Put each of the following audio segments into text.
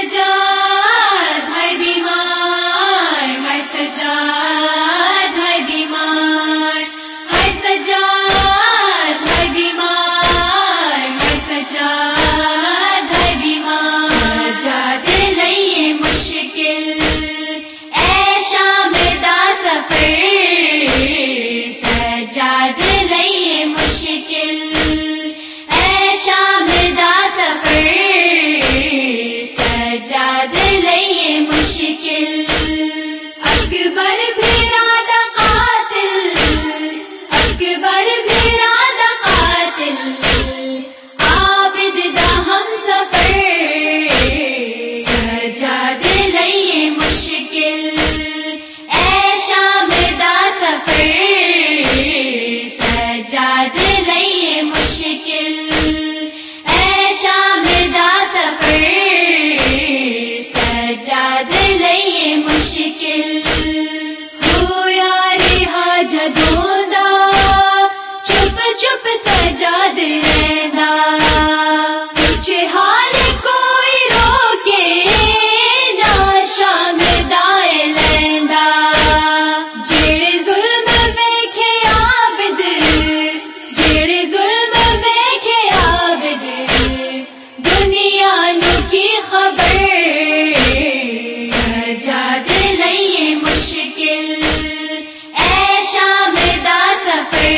سجاد ہے بیمار، ہے سجاد ہے بیمار، ہے سجاد ہے بیمار، ہے سجاد ہے بیمار. سجاد لئیے مشکل اے شام دا سفر، سجاد لئیے مشکل اے شام دا سفر، سجاد لئیے مشکل. اکبر بھیرا دا قاتل، اکبر بھیرا دا قاتل، عابد دا ہم سفر، سجاد لئیے مشکل اے شام دا سفر، سجاد لئیے مشکل اے شام دا سفر، سجاد لئیے مشکل. ہو یاری حاجتوں دا چپ چپ سجاد رہندا، کچھ حال کوئی روکے نہ شام دا لیندا. جڑے ظلم ویکھے عابد، جڑے ظلم ویکھے عابد، دنیا نو کی خبر، سجاد لئیے مشکل اے شام دا سفر،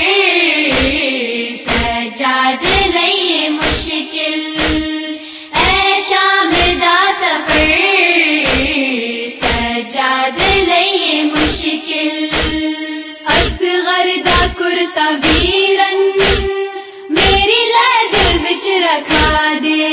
سجاد لئیے مشکل اے شام دا سفر، سجاد لئیے مشکل. اصغر دا کرتا ویرن میری لید وچ رکھا دے،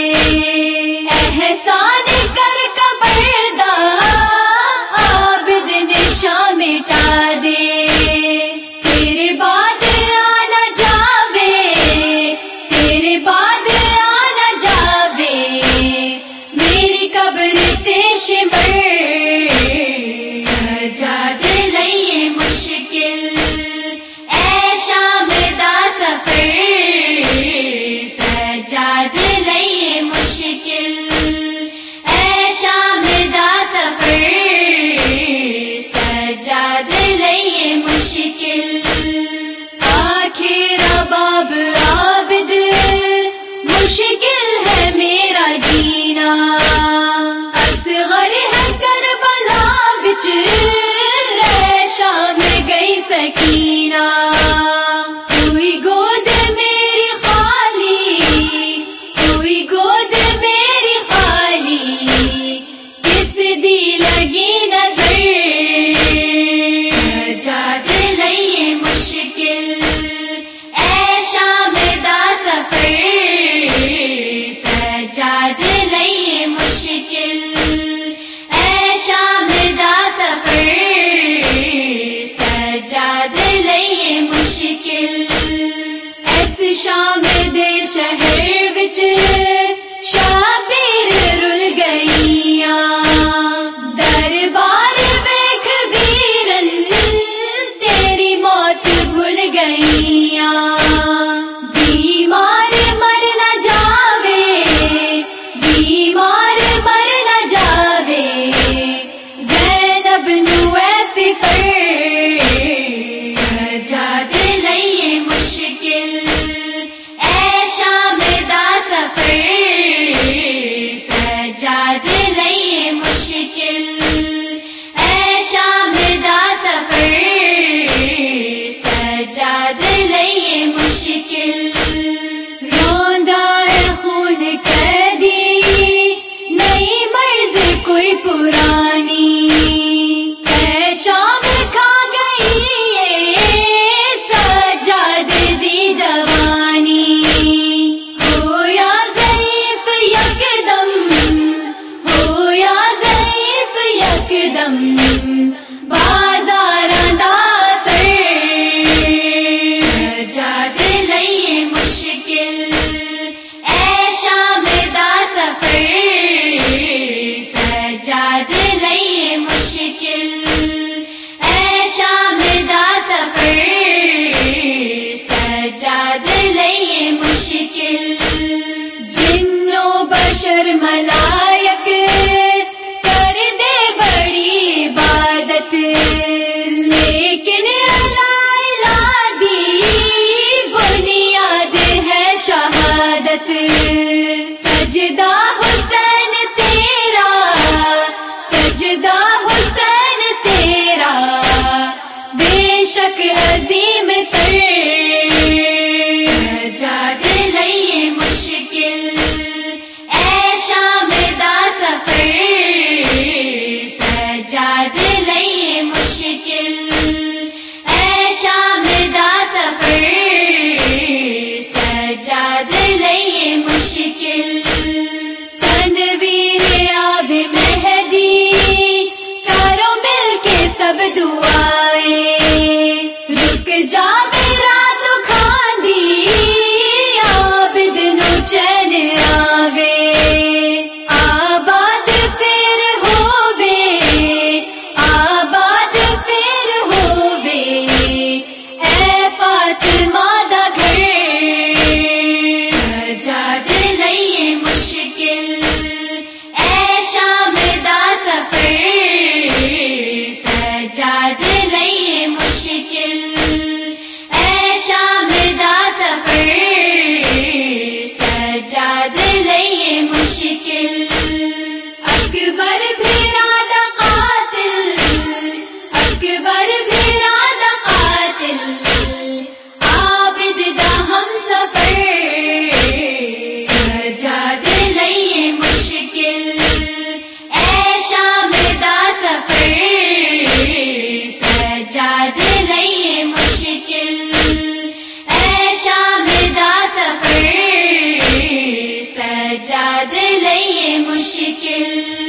احسان کر قبر دا عابد نشاں مٹا دے. تیرے بعد آنا جاوے، تیرے بعد آنا جاوے میری قبر تے شمر، سجاد لئیے مشکل اے شام دا سفر، سجاد لئیے مشکل اے شام دا سفر، سجاد لئیے مشکل. آخر باب عابد مشکل ہے میرا جینا، اصغر ہے کربلا بچ رہ شام گئی سکینہ. کوئی گود میری خالی، کوئی گود میری خالی، کس دی لگی نظر، سجاد لئیے مشکل اے شام دا سفر، سجاد لئیے مشکل اے شام دا سفر، سجاد لئیے مشکل. اس شام دے شہر وچ شابیر رل گئیاں، دربار ویکھ ویرن تیری موت بھول گئیاں. بیمار مر نہ جاوے، بیمار مر نہ جاوے زینب نو اے فکر، سجاد لئیے مشکل اے شام دا سفر، سجاد لئیے مشکل اے شام دا سفر، سجاد لئیے مشکل. روندا ہے خون قیدی نئی مرض کوئی پرانی، اے شام کھا گئی ہے سجاد دی جوانی. ہو یا ضعیف یکدم، ہو یا ضعیف یکدم بازاراں دا سر، سجاد لئیے مشکل اے شام دا سفر، سجاد لئیے مشکل اے شام دا سفر، سجاد لئیے مشکل. جنوں بشر ملائک دل